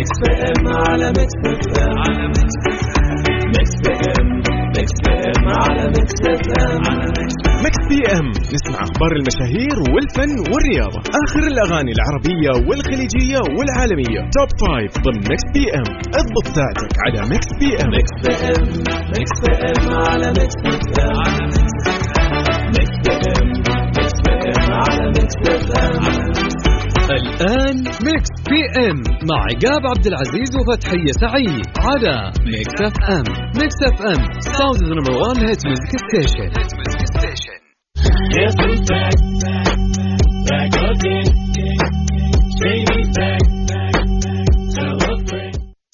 ميكس بي ام على ميكس بي ام ميكس بي ام على ميكس بي ام ميكس بي ام نسمع أخبار المشاهير والفن والرياضة، آخر الأغاني العربية والخليجية والعالمية، توب 5 ضمن ميكس بي ام. اضبط ساعتك على ميكس بي ام. ميكس بي ام على ميكس بي ام ميكس بي ام على ميكس بي ام. الآن ميكس بي ام مع عقاب عبد العزيز وفتحية سعيد على ميكس اف ام. ميكس اف ام ساوند نمبر 1 هيت ميوزك ستيشن. Yes, we're back again. Take me back, tell a friend.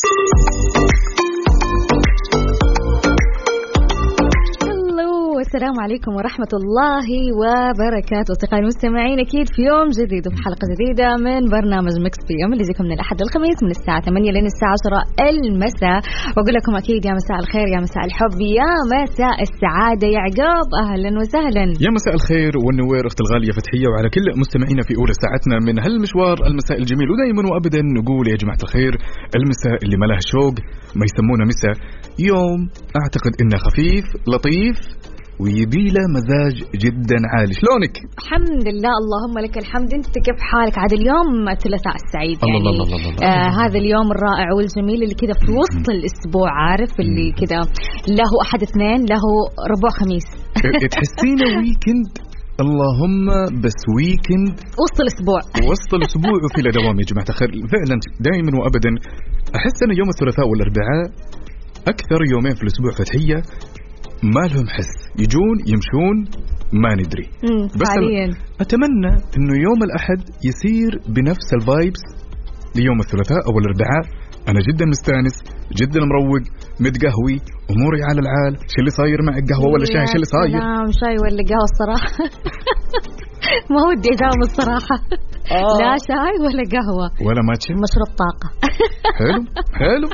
السلام عليكم ورحمة الله وبركاته أصدقائي المستمعين، أكيد في يوم جديد وفي حلقة جديدة من برنامج ميكس بي ام اللي يجيكم من الأحد للخميس من الساعة 8 لين الساعة 10 المساء. وأقول لكم أكيد يا مساء الخير، يا مساء الحب، يا مساء السعادة يا عقاب. أهلا وسهلا. يا مساء الخير والنوير أخت الغالية فتحية، وعلى كل مستمعينا في أولى ساعتنا من هالمشوار المساء الجميل. ودائما وأبدا نقول يا جماعة الخير المساء اللي ما له شوق ما يسمونه مساء، يوم أعتقد إنه خفيف لطيف ويبي له مزاج جدا عالي. شلونك؟ الحمد لله، اللهم لك الحمد. انت كيف حالك؟ عاد اليوم الثلاثاء السعيد يعني الله. هذا اليوم الرائع والجميل اللي كذا في وسط الاسبوع، عارف اللي كذا له احد اثنين له ربع خميس. تحسينه ويكند، اللهم بس ويكند وسط الاسبوع وفي دوام يا جماعة الخير. فعلا دائما وابدا احس ان يوم الثلاثاء والاربعاء اكثر يومين في الاسبوع فتحية ما لهم حس، يجون يمشون ما ندري. بس أتمنى إنه يوم الأحد يصير بنفس الفايبس ليوم الثلاثاء أو الأربعاء. أنا جدا مستانس، جدا مروق، متقهوي، أموري على العال. شو اللي صاير مع القهوة ولا شاي؟ شو اللي صاير؟ نعم شاي ولا قهوة الصراحة. ما ودي أجاوب الصراحة. لا شاي ولا قهوة ولا ماتش، مشروب طاقة. حلو.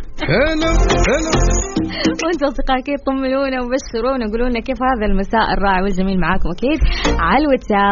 وانتم أصدقائي أكيد طمنونا وبشرونا وقولوا لنا كيف هذا المساء الرائع والجميل معاكم أكيد على الواتساب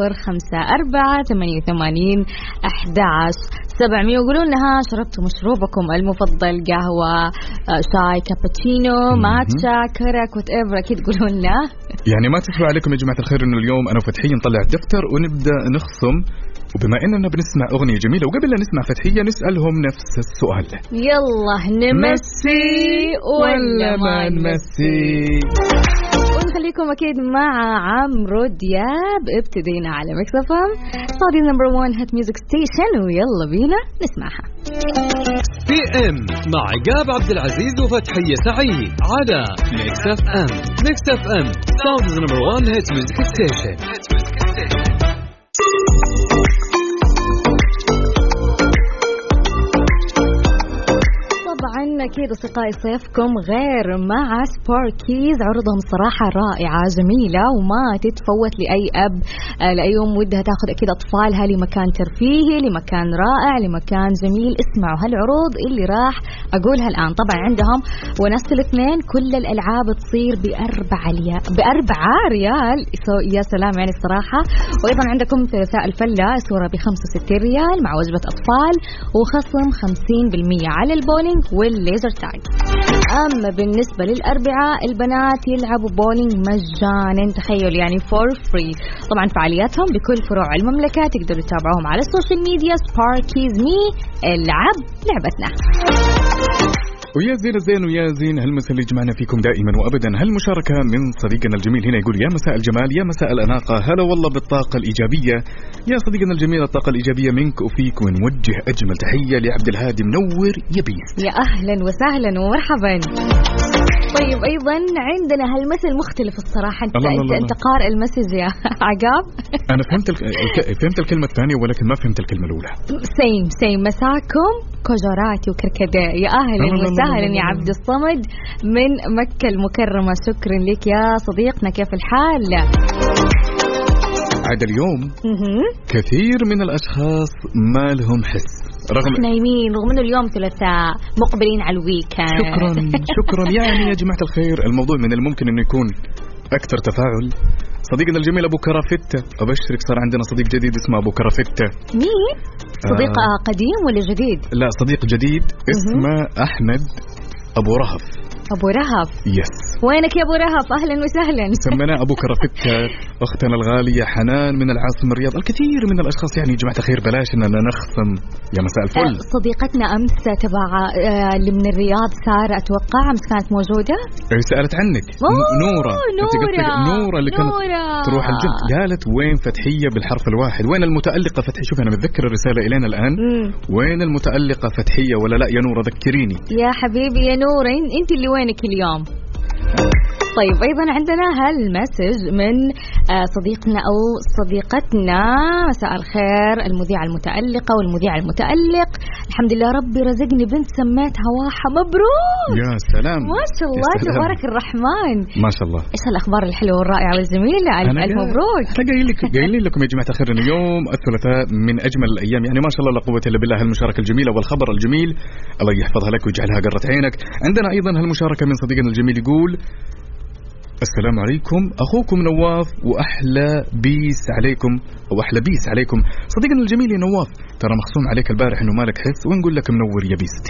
0548811700. وقولوا لنا ها شربتوا مشروبكم المفضل، قهوة، شاي، كابتشينو، ماتشا، كرك، whatever. أكيد قولوا لنا. يعني ما تسوى عليكم يا جماعة الخير إنه اليوم أنا وفتحية نطلع الدفتر ونبدأ نخصم، وبما إننا بنسمع أغنية جميلة وقبل لا نسمع فتحية نسألهم نفس السؤال. يلا نمسي ولا ما نمسي؟ ونخليكم أكيد مع عمرو دياب. ابتدينا على ميكس اف ام صادي نمبر 1 هات ميوزك ستيشن، ويلا بينا نسمعها. بي ام مع عقاب عبد العزيز وفتحية سعيد على ميكس اف ام. ميكس اف ام ساوند نمبر 1 هات ميوزك ستيشن. طبعا أكيد أصدقائي صيفكم غير مع سباركيز. عرضهم صراحة رائعة جميلة وما تتفوت لأي أب لأي أم ودها تأخذ أكيد أطفالها لمكان ترفيهي، لمكان رائع، لمكان جميل. اسمعوا هالعروض اللي راح أقولها الآن. طبعا عندهم ونفس الاثنين كل الألعاب تصير بأربعة ريال. يا سلام يعني الصراحة. وأيضا عندكم ثلاثاء الفلة صورة ب65 ريال مع وجبة أطفال وخصم 50% على البولينج والليزر تاج. أما بالنسبة للأربعاء البنات يلعبوا بولينج مجانا، تخيل يعني فور فري. طبعا فعالياتهم بكل فروع المملكة، تقدروا تتابعوهم على السوشيال ميديا. سباركيز مي، العب لعبتنا. ويا زين الزين ويا زين هالمساء اللي جمعنا فيكم دائما وابدا. هالمشاركه من صديقنا الجميل هنا يقول يا مساء الجمال، يا مساء الاناقه، هلا والله بالطاقه الايجابيه. يا صديقنا الجميل الطاقه الايجابيه منك وفيك، ونوجه اجمل تحيه لعبد الهادي منور يبيس. يا اهلا وسهلا ومرحبا. طيب ايضا عندنا هالمثل مختلف الصراحه. انت قارئ المسج يا عقاب. انا فهمت الكلمه الثانيه ولكن ما فهمت الكلمه الاولى. سيم مساكم كوجراتي وكركداء. يا اهلا وسهلا يا عبد الصمد من مكة المكرمة. شكرا لك يا صديقنا، كيف الحال؟ عاد اليوم كثير من الأشخاص ما لهم حس رغم نايمين، رغم انه اليوم ثلاثاء مقبلين على الويكند. شكرا يعني يا جماعة الخير. الموضوع من الممكن انه يكون اكثر تفاعل. صديقنا الجميل ابو كرافتة، ابشرك صار عندنا صديق جديد اسمه ابو كرافتة. مين؟ صديق قديم ولا جديد؟ لا صديق جديد اسمه أحمد أبو رهف. أبو رهف يس. وينك يا أبو رهف؟ أهلا وسهلا. سمنا أبو كرفتة أختنا الغالية حنان من العاصمة الرياض. الكثير من الأشخاص يعني يا جماعة الخير بلاش إننا نخصم. يا مساء الفل. صديقتنا أمس تبع اللي من الرياض سارة أتوقع أمس كانت موجودة. سألت عنك نورة. نورة اللي كانت تروح الجيم. قالت وين فتحية بالحرف الواحد؟ وين المتألقة فتحية؟ شوف أنا متذكر الرسالة إلينا الآن. وين المتألقة فتحية ولا لا يا نورة؟ ذكريني يا حبيبي يا نورة، أنت اللي وينك اليوم؟ طيب أيضا عندنا هالمسج من صديقنا أو صديقتنا. مساء الخير المذيعة المتألقة والمذيع المتألق، الحمد لله ربي رزقني بنت سميتها واحة. مبروك. يا سلام ما شاء الله تبارك الرحمن ما شاء الله. إيش الأخبار الحلوة والرائعة والجميلة؟ ألف مبروك. أنا قايل لكم يا جماعة الخير إنه يوم الثلاثاء من أجمل الأيام، يعني ما شاء الله لا قوة إلا بالله. هالمشاركة الجميلة والخبر الجميل الله يحفظها لك ويجعلها قرة عينك. عندنا أيضا هالمشاركة من صديقنا الجميل يقول السلام عليكم أخوكم نواف وأحلى بيس عليكم أو أحلى بيس عليكم. صديقنا الجميل يا نواف ترى مخصوم عليك البارح إنه مالك حس، ونقول لك منور يا بيستي.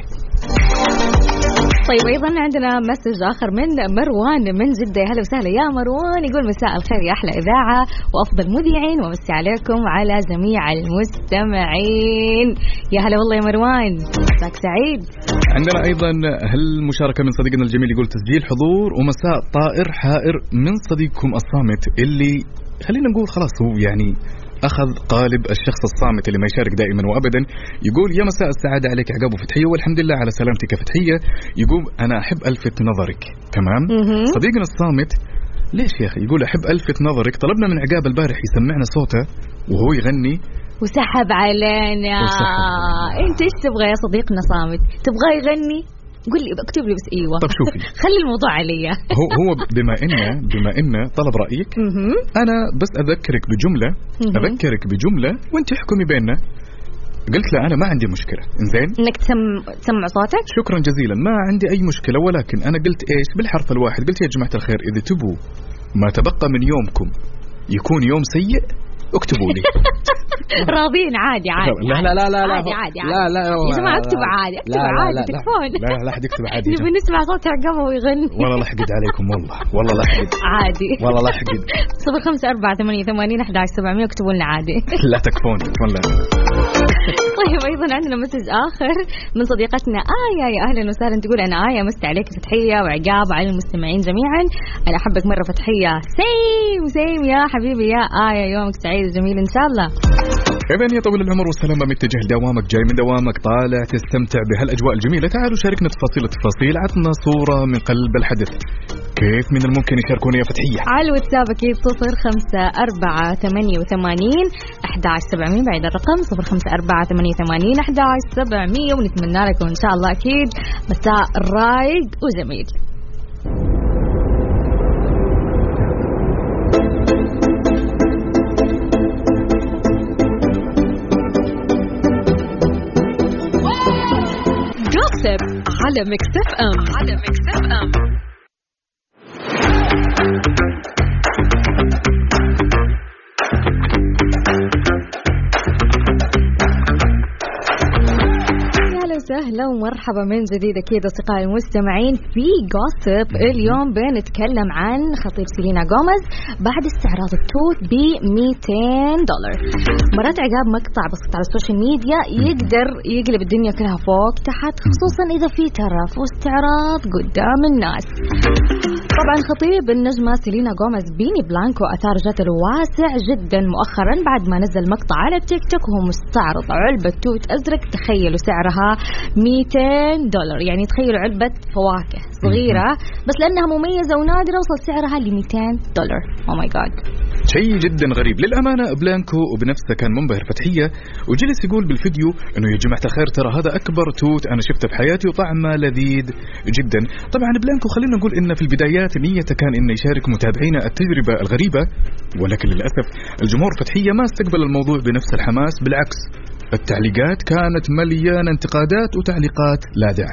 طيب أيضا عندنا مسج آخر من مروان من جدة. هلا وسهلا يا مروان، يقول مساء الخير يا أحلى إذاعة وأفضل مذيعين، ومسي عليكم على جميع المستمعين. يا هلا والله يا مروان، مساك سعيد. عندنا أيضا هالمشاركة من صديقنا الجميل يقول تسجيل حضور ومساء طائر حائر من صديقكم الصامت اللي خلينا نقول خلاص هو يعني أخذ قالب الشخص الصامت اللي ما يشارك دائما وأبدا. يقول يا مساء السعادة عليك عقاب وفتحية والحمد لله على سلامتك يا فتحية. يقول أنا أحب ألفت نظرك. تمام. صديقنا الصامت ليش يا أخي؟ يقول أحب ألفت نظرك. طلبنا من عقاب البارح يسمعنا صوته وهو يغني وسحب علينا. أنت إيش تبغى يا صديقنا صامت؟ تبغى يغني؟ قل لي اكتب لي بس ايوه. طب شوفي خلي الموضوع علي. هو بما انه طلب رايك انا بس اذكرك بجمله وانت احكمي بيننا. قلت له انا ما عندي مشكله. انزين انك تسمع صوتك. شكرا جزيلا ما عندي اي مشكله، ولكن انا قلت ايش بالحرف الواحد؟ قلت يا جماعه الخير اذا تبوا ما تبقى من يومكم يكون يوم سيء اكتبوا لي. راضين عادي. لا عادي يا جماعة اكتب عادي. تكفون. لا حد يكتب عادي. نبي نسمع صوت عقابه ويغني. والله لا حقد عليكم والله لا حقد. عادي والله لا حقد. 0548811700 اكتبوا لنا عادي. لا تكفون لا. طيب أيضا عندنا مسج آخر من صديقتنا آية. يا أهلا وسهلا، تقول أنا آية مسي عليك فتحية وعقاب على المستمعين جميعا، أنا أحبك مرة فتحية. سيم يا حبيبي يا آية، يومك سعيد وجميل إن شاء الله. إذن يا طويل العمر والسلامة متجه لدوامك، جاي من دوامك طالع تستمتع بهالأجواء الجميلة، تعالوا شاركنا التفاصيل عطنا صورة من قلب الحدث. كيف من الممكن يشاركوني يا فتحية؟ على الواتساب أكيد 0548811700 بعد الرقم 0548811700 ونتمنى لكم إن شاء الله أكيد مساء رايق وجميل. على ميكس اف ام. سهلا ومرحبا من جديد أكيد أصدقائي المستمعين في جوسب. اليوم بنتكلم عن خطيب سيلينا غوميز بعد استعراض التوت $200. مرات عقاب مقطع بسيط على السوشيال ميديا يقدر يقلب الدنيا كلها فوق تحت، خصوصا إذا في ترف واستعراض قدام الناس. طبعا خطيب النجمة سيلينا غوميز بيني بلانكو أثار جدل واسع جدا مؤخرا بعد ما نزل مقطع على تيك توك وهو مستعرض علبة توت أزرق. تخيلوا سعرها $200، يعني تخيلوا علبة فواكه صغيرة بس لأنها مميزة ونادرة وصل سعرها $200. أو ماي جاد، شيء جدا غريب للأمانة. بلانكو وبنفسه كان منبهر فتحية وجلس يقول بالفيديو إنه يا جماعة الخير ترى هذا أكبر توت أنا شفته في حياتي وطعمه لذيذ جدا. طبعا بلانكو خلينا نقول إن في البدايات نيته كان إنه يشارك متابعينا التجربة الغريبة، ولكن للأسف الجمهور فتحية ما استقبل الموضوع بنفس الحماس، بالعكس التعليقات كانت مليانة انتقادات وتعليقات لاذعة.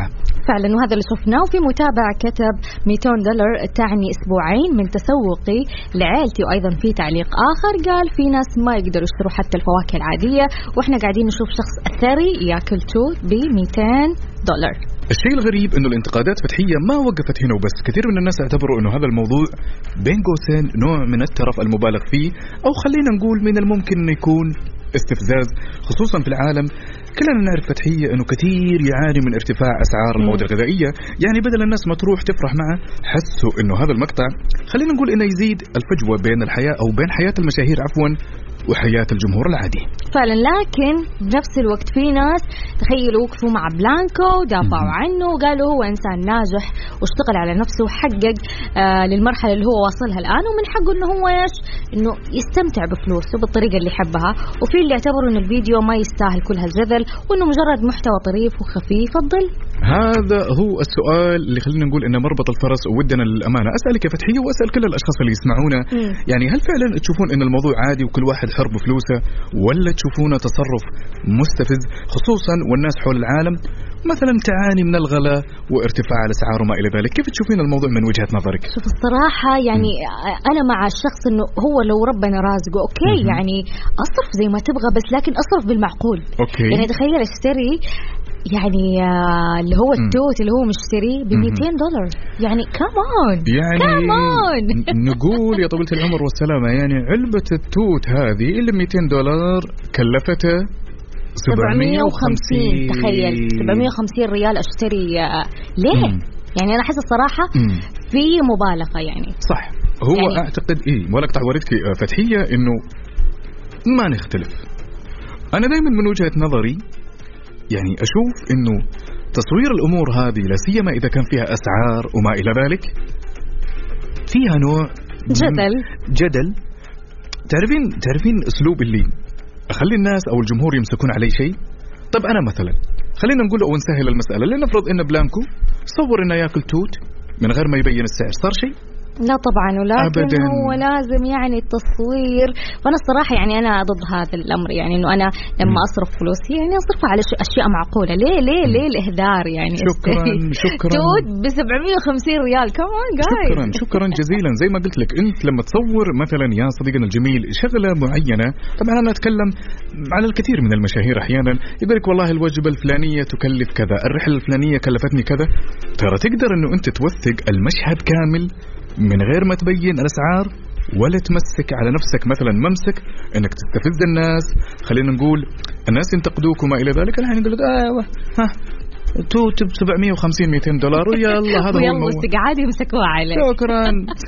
فعلا وهذا اللي شفناه. وفي متابع كتب $200 تعني أسبوعين من تسوقي لعائلتي. وأيضا في تعليق آخر قال في ناس ما يقدروا يشتروا حتى الفواكه العادية، وإحنا قاعدين نشوف شخص ثري يأكل توت $200. الشيء الغريب إنه الانتقادات فتحية ما وقفت هنا وبس، كثير من الناس اعتبروا إنه هذا الموضوع بين قوسين نوع من الترف المبالغ فيه، أو خلينا نقول من الممكن أن يكون استفزاز، خصوصا في العالم كلنا نعرف فتحية إنه كثير يعاني من ارتفاع أسعار المواد الغذائية. يعني بدل الناس ما تروح تفرح معه، حسوا إنه هذا المقطع خلينا نقول إنه يزيد الفجوة بين الحياة أو بين حياة المشاهير عفوا وحياة الجمهور العادي فعلا. لكن بنفس الوقت في ناس تخيلوا وقفوا مع بلانكو ودافعوا عنه وقالوا هو إنسان ناجح واشتغل على نفسه وحقق للمرحلة اللي هو واصلها الآن، ومن حقه إنه هو إنه يستمتع بفلوسه بالطريقة اللي يحبها. وفي اللي اعتبروا إنه الفيديو ما يستاهل كل هالجدل وإنه مجرد محتوى طريف وخفيف الظل. هذا هو السؤال اللي خلينا نقول إنه مربط الفرس. ودنا للأمانة أسألك يا فتحية وأسأل كل الأشخاص اللي يسمعونا، يعني هل فعلا تشوفون إن الموضوع عادي وكل واحد حر بفلوسه، ولا تشوفونه تصرف مستفز خصوصا والناس حول العالم مثلا تعاني من الغلاء وارتفاع الأسعار وما إلى ذلك؟ كيف تشوفين الموضوع من وجهة نظرك؟ شوف الصراحة يعني أنا مع الشخص إنه هو لو ربنا رازقه أوكي يعني أصرف زي ما تبغى، بس لكن أصرف بالمعقول. أوكي. يعني تخيل اشتري يعني اللي هو التوت اللي هو مشتري $200 يعني كمان يعني نقول يا طويلة العمر والسلامة يعني علبة التوت هذه اللي $200 كلفته 750. تخيل 750 ريال اشتري ليه؟ يعني أنا أحس الصراحة في مبالغة يعني. صح. هو يعني أعتقد ولا أقطع وردك فتحية إنه ما نختلف. أنا دائما من وجهة نظري يعني أشوف إنه تصوير الأمور هذه لا سيما إذا كان فيها أسعار وما إلى ذلك فيها نوع جدل. تعرفين أسلوب اللي أخلي الناس أو الجمهور يمسكون علي شيء. طب أنا مثلا خلينا نقول أو نسهل المسألة، لنفرض إن بلانكو صور إنه يأكل توت من غير ما يبين السعر، صار شيء؟ لا طبعا، ولكن هو لازم يعني التصوير. وأنا الصراحة يعني أنا ضد هذا الأمر، يعني إنه أنا لما أصرف فلوسي يعني أصرفها على أشياء معقولة. ليه الإهدار يعني؟ شكرا توت ب750 ريال كمان جاي. شكرا جزيلا. زي ما قلت لك أنت لما تصور مثلا يا صديقنا الجميل شغلة معينة، طبعا أنا أتكلم على الكثير من المشاهير أحيانا يقول لك والله الوجبة الفلانية تكلف كذا، الرحلة الفلانية كلفتني كذا. ترى تقدر إنه أنت توثق المشهد كامل من غير ما تبين الأسعار ولا تمسك على نفسك مثلا ممسك انك تستفز الناس. خلينا نقول الناس ينتقدوك وما الى ذلك، الحين يقول لك توت ب$750 $200 ويلا هذا هو الموضوع، قاعد يمسكوها عليك. شكرا.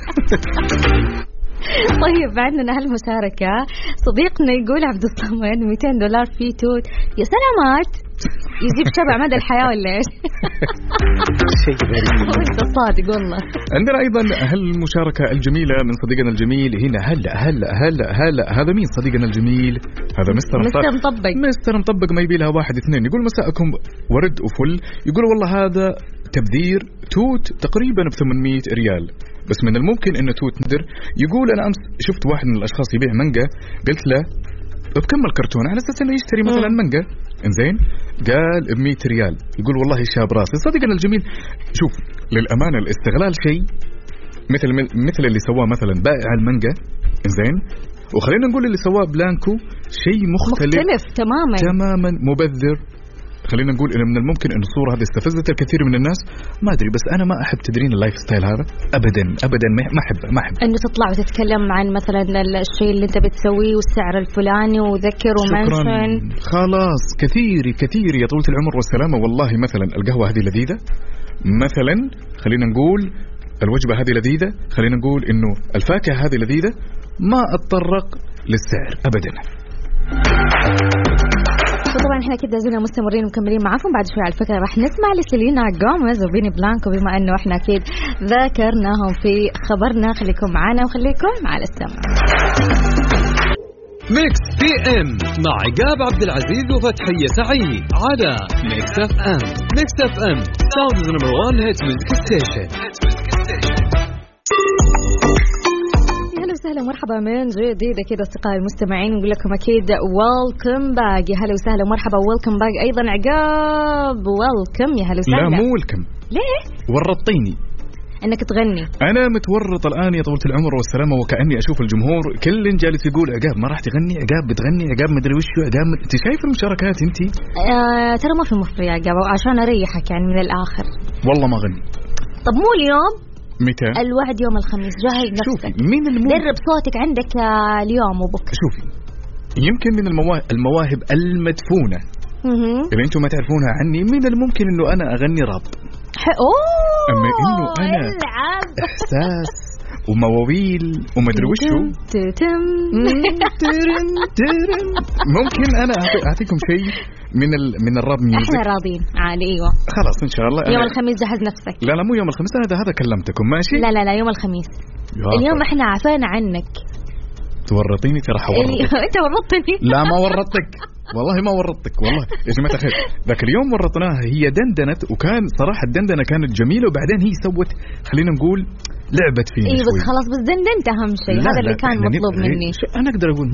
طيب عندنا هالمشاركة صديقنا يقول عبد الصمد $200 في توت، يا سلامات يجيب شبع مدى الحياة ولا ايش؟ شيء غريب. وانت صادق والله. عندنا ايضا هالمشاركة الجميلة من صديقنا الجميل هنا. هلا هذا مين صديقنا الجميل؟ هذا مستر مطبق ما يبي لها 1 2. يقول مساءكم ورد وفل. يقول والله هذا تبذير، توت تقريبا ب800 ريال، بس من الممكن انه توت ندر. يقول انا امس شفت واحد من الاشخاص يبيع مانجا، قلت له بكم الكرتون على اساس انه يشتري مثلا مانجا، انزين قال ب100 ريال. يقول والله شاب راسي. صديقنا الجميل شوف للامانه الاستغلال شيء مثل اللي سواه مثلا بائع المانجا، انزين، وخلينا نقول اللي سواه بلانكو شيء مختلف تماما مبذر. خلينا نقول إنه من الممكن إن الصورة هذه استفزت الكثير من الناس، ما أدري، بس أنا ما أحب تدرين اللايف ستايل هذا أبدا ما أحب إنه تطلع وتتكلم عن مثلا الشيء اللي أنت بتسويه والسعر الفلاني وذكر ومنشن. خلاص كثير يا طولة العمر والسلامة. والله مثلا القهوة هذه لذيذة، مثلا خلينا نقول الوجبة هذه لذيذة، خلينا نقول إنه الفاكهة هذه لذيذة، ما أتطرق للسعر أبدا. طبعا احنا كده زلنا مستمرين ومكملين معاكم. بعد شوي على فكرة راح نسمع لسيلينا غوميز وبيني بلانكو، بما انه احنا اكيد ذاكرناهم في خبرنا. خليكم معنا وخليكم على السمع. ميكس بي ام مع عقاب عبد العزيز وفتحية سعيد على ميكس اف ام. ميكس اف ام ساوندز نمبر 1 هيت ميوزك ستيشن. وسهلا مرحبا من جديد كده أصدقائي المستمعين، نقول لكم أكيد ويلكم باك، يا هلا وسهلا مرحبا ويلكم باك أيضا عقاب، ويلكم يا هلا وسهلا. لا مو ويلكم، ليه؟ ورطيني انك تغني. انا متورط الان يا طولة العمر والسلامه، وكاني اشوف الجمهور كل جالس يقول عقاب ما راح تغني، عقاب بتغني، عقاب مدري وشو، عقاب انت شايف المشاركات انت؟ ترى ما في مفر يا عقاب، عشان اريحك يعني من الاخر. والله ما غني. طب مو اليوم؟ متى؟ الوعد يوم الخميس، جهز نفسك. شوفي مين درب صوتك عندك اليوم وبكره. شوفي يمكن من المواهب المدفونه اللي انتم ما تعرفونها عني، من الممكن انه انا اغني راب. اما انه انا احساس ومواويل ومدري وشو ممكن انا اعطيكم شيء من الراب ميوزك. احنا راضين عالي. ايوه خلاص ان شاء الله. يوم الخميس جهز نفسك. لا مو يوم الخميس، هذا كلمتكم ماشي. لا يوم الخميس. اليوم احنا عفانا عنك. تورطيني ترى حورطك. انت ورطتني. لا ما ورطتك والله، ما ورطتك والله يا جماعه الخير. ذاك اليوم ورطناها، هي دندنت وكان صراحه الدندنه كانت جميله، وبعدين هي سوت خلينا نقول لعبت فيني. اي بس خلاص، بس دندنت اهم شيء، هذا اللي كان مطلوب مني. انا اقدر اقول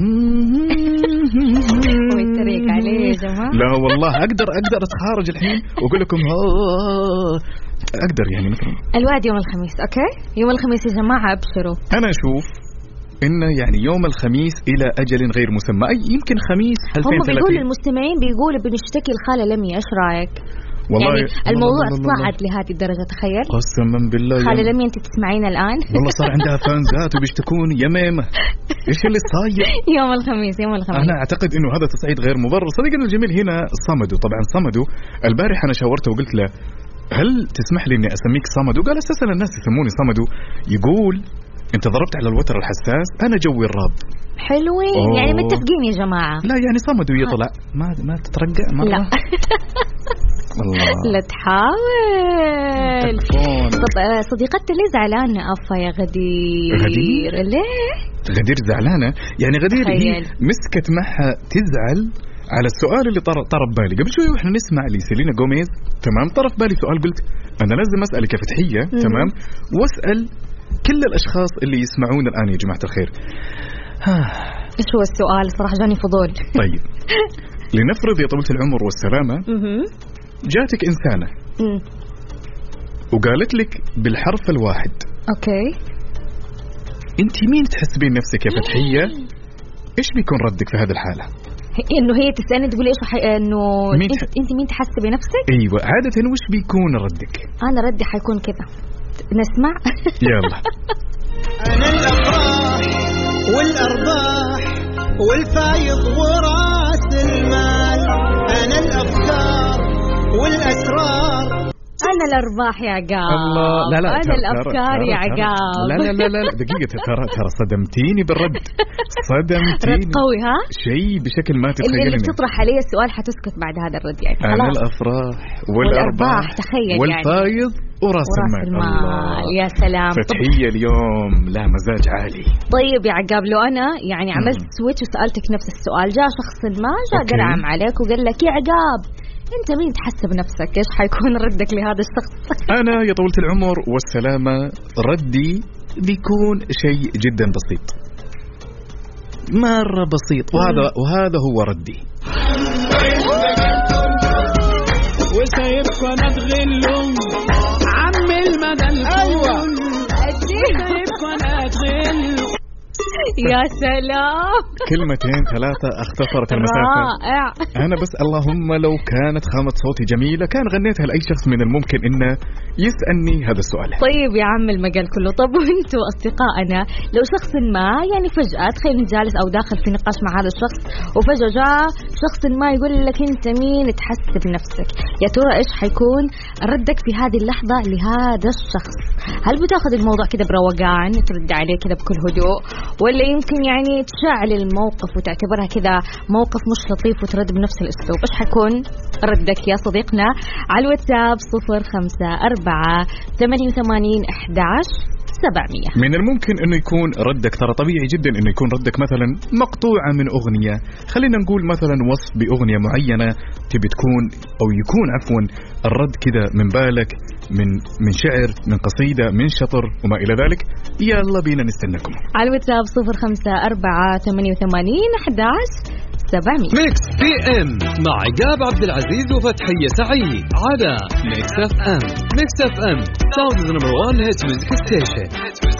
ويتريق عليه يا جماعه. لا والله اقدر اتخارج الحين واقول لكم اقدر يعني مثلا. الوعد يوم الخميس. اوكي يوم الخميس يا جماعه ابشروا. انا اشوف إنه يعني يوم الخميس إلى أجل غير مسمى، أي يمكن خميس 2030. هم بيقولوا المستمعين بيقولوا بنشتكي الخالة لميا، إيش رأيك؟ والله يعني الموضوع صعد لهذه الدرجة، تخيل. قسما بالله خالة لميا أنت تسمعين الآن؟ والله صار عندها فانزات وبيشتكون يا ميمة. إيش اللي صاير؟ يوم الخميس. أنا أعتقد إنه هذا تصعيد غير مبرر. صديقنا الجميل هنا صمدو، طبعا صمدو البارح أنا شاورته وقلت له هل تسمح لي إني أسميك صمدو؟ قال أساسا الناس يسموني صمدو. يقول انت ضربت على الوتر الحساس، انا جوي الراب. حلوين يعني متفقين يا جماعه. لا يعني صمدوا يطلع ما تترقع مره. لا والله لا تحاول. طب صديقتي اللي زعلانه افا يا غدير. ليه غدير زعلانه؟ يعني غدير هي مسكت معها تزعل على السؤال اللي طرف بالي قبل شوي واحنا نسمع لسيلينا جوميز. تمام، طرف بالي سؤال قلت انا لازم اسالك يا فتحيه. تمام، واسال كل الأشخاص اللي يسمعون الآن يا جماعة الخير. إيش هو السؤال؟ صراحة جاني فضول. طيب لنفرض يا طويلة العمر والسلامة جاتك إنسانة وقالت لك بالحرف الواحد أوكي أنت مين تحسبين نفسك يا فتحية؟ إيش بيكون ردك في هذه الحالة؟ إنه هي تسألني تقول إيش إنه أنت مين تحسبي نفسك؟ أيوة عادة وش بيكون ردك؟ أنا ردي حيكون كذا. نسمع. يلا. أنا الأفراح والأرباح والفايض وراس المال، أنا الأفكار والأسرار. أنا الأرباح يا عقاب. الله لا أنا الأفكار يا عقاب. لا دقيقة ترى صدمتيني بالرد. صدمتيني. رد قوي ها؟ شيء بشكل ما تتخيلين. اللي بتطرح علي السؤال حتسكت بعد هذا الرد يعني. أنا الأفراح والأرباح تخيل والفايض يعني. وراس المال. يا سلام. فتحية اليوم لا مزاج عالي. طيب يا عقاب لو أنا يعني عملت سويتش وسألتك نفس السؤال، جاء شخص ما جاء قرعم عليك وقال لك يا عقاب أنت مين تحسب نفسك؟ إيش حيكون ردك لهذا الشخص؟ أنا يا طولة العمر والسلامة ردي بيكون شيء جدا بسيط، مرة بسيط، وهذا هو ردي. وسايبكم أتغلهم عم المدى الكون. سايبكم أتغلهم. يا سلام. كلمتين ثلاثة اختصرت المسافة. رائع. أنا بس اللهم لو كانت خامة صوتي جميلة كان غنيتها لأي شخص من الممكن إنه يسألني هذا السؤال. طيب يا عم المجال كله. طب وانتوا أصدقائنا لو شخص ما يعني فجأة تخيل جالس أو داخل في نقاش مع هذا الشخص وفجأة جاء شخص ما يقول لك أنت مين تحسب نفسك، يا ترى إيش حيكون ردك في هذه اللحظة لهذا الشخص؟ هل بتاخذ الموضوع كده بروقان ترد عليه كده بكل هدوء، ولا يمكن يعني تشعل الموقف وتعتبرها كذا موقف مش لطيف وترد بنفس الأسلوب؟ إيش حيكون ردك يا صديقنا على الواتساب 0548811700؟ من الممكن انه يكون ردك ترى طبيعي جدا انه يكون ردك مثلا مقطوعة من اغنية، خلينا نقول مثلا وصف باغنية معينة تبي تكون أو يكون عفوا الرد كذا من بالك، من شعر، من قصيدة، من شطر وما إلى ذلك، يلا بينا نستناكم على الواتساب 0548811700. ميكس بي ام مع عقاب عبد العزيز وفتحية سعيد على ميكس اف ام. ميكس اف ام ساوند نمبر 1 هيت ميوزك ستيشن.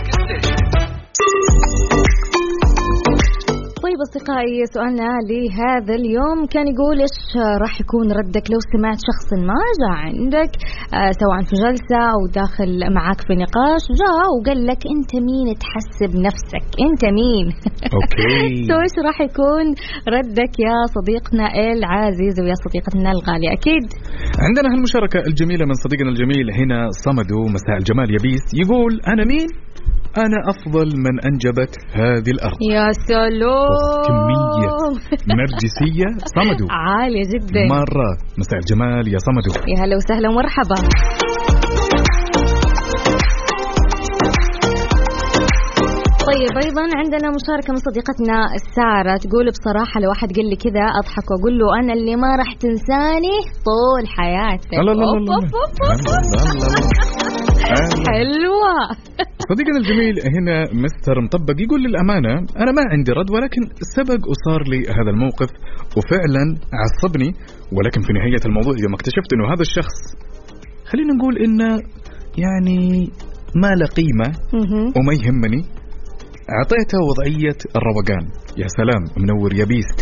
طيب أصدقائي، سؤالنا لهذا اليوم كان يقول إيش راح يكون ردك لو سمعت شخص ما جاء عندك سواء في جلسة أو داخل معاك في نقاش، جاء وقال لك أنت مين تحسب نفسك، أنت مين؟ أوكي. إيش راح يكون ردك يا صديقنا العزيز ويا صديقتنا الغالية؟ أكيد عندنا هالمشاركة الجميلة من صديقنا الجميل هنا صمدو مساء الجمال يبيس، يقول أنا مين؟ أنا أفضل من أنجبت هذه الأرض. يا سلام، كمية نرجسية صمدو عالية جدا مرة. مساء الجمال يا صمدو، يا هلا وسهلا ومرحبا. طيب أيضا عندنا مشاركة من صديقتنا سارة، تقول بصراحة لو واحد قال لي كذا أضحك وأقول له أنا اللي ما راح تنساني طول حياتك. لا لا لا حلوة. صديقنا الجميل هنا مستر مطبق يقول للأمانة أنا ما عندي رد، ولكن سبق وصار لي هذا الموقف وفعلا عصبني، ولكن في نهاية الموضوع يوم اكتشفت إنه هذا الشخص خلينا نقول إنه يعني ما له قيمة وما يهمني، أعطيته وضعية الروقان. يا سلام، منور يا بيست.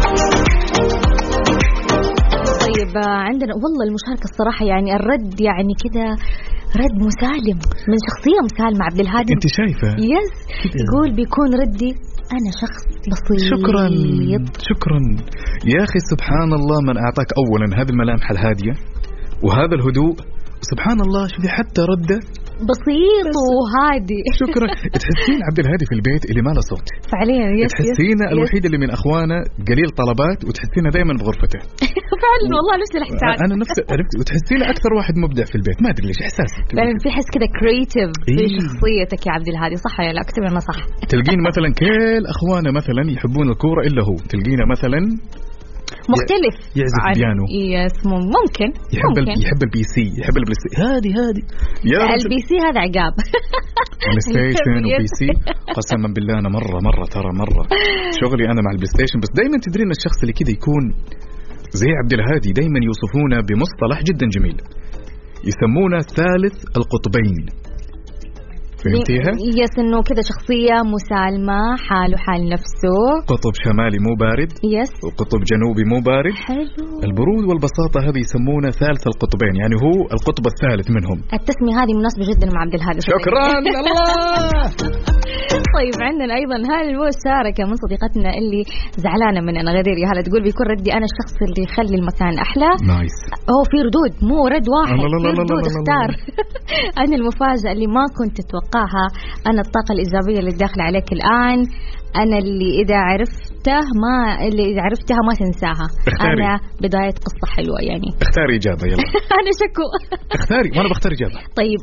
طيب عندنا والله المشاركة الصراحة يعني الرد يعني كذا رد مسالم من شخصية مسالمة عبد الهادي. أنت شايفة؟ يس. يقول بيكون ردي أنا شخص بسيط. شكرا يا أخي، سبحان الله من أعطاك أولا هذه الملامح الهادية وهذا الهدوء، سبحان الله شوفي حتى رده بسيط وهادي. شكرا. تحسين عبد الهادي في البيت اللي ما له صوت فعليا. تحسينه الوحيد اللي من أخوانه قليل طلبات، وتحسينه دائما بغرفته. فعلا والله نفس الإحساس. أنا نفس عرفت، وتحسينه أكثر واحد مبدع في البيت، ما أدري ليش إحساسك. فعلا في حس كذا كرييتيف في شخصيتك يا عبد الهادي، صح يا لا أكتب أنا صح؟ تلقين مثلا كل أخوانه مثلا يحبون الكورة إلا هو، تلقينه مثلا مختلف، يعزف بيانو. يس ممكن يحب البي سي، يحب البلاي ستيشن. هادي البي سي هذا عقاب. بلاي ستيشن وبي سي قسما بالله أنا مرة ترى شغلي أنا مع البلاي ستيشن. بس دايما تدرين الشخص اللي كده يكون زي عبد الهادي دايما يوصفونه بمصطلح جدا جميل، يسمونه ثالث القطبين. فهمتيها؟ يس، انه كذا شخصية مسالمة، حاله حال نفسه، قطب شمالي مو بارد، يس، وقطب جنوبي مو بارد. حلو. البرود والبساطة هذه يسمونه ثالث القطبين، يعني هو القطب الثالث منهم. التسمية هذه مناسبة جدا مع عبد الهادي. شكرا. الله. طيب عندنا ايضا هالمشاركة من صديقتنا اللي زعلانة مننا غدير، يا هلا، تقول بيكون ردي انا الشخص اللي يخلي المكان احلى. نايس. هو في ردود، مو رد واحد، في ردود اختار. انا المفاجأة اللي ما كنت اتوقعها، انا الطاقة الايجابية اللي داخل عليك الان، انا اللي اذا عرفتها ما تنساها. اختاري. انا بداية قصة حلوة يعني. اختاري اجابة يلا. انا شكو. اختاري وانا بختار اجابة. طيب.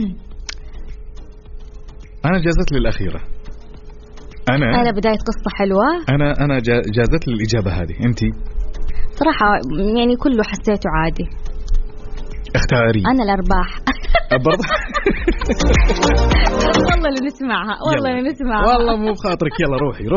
أنا جازت لي الأخيرة. أنا بداية قصة حلوة. أنا جازت لي الإجابة هذه. أنتي؟ صراحة يعني كله حسيته عادي. اختاري. أنا الأرباح. برضه. والله اللي نسمعها، والله مو بخاطرك، يلا روحي.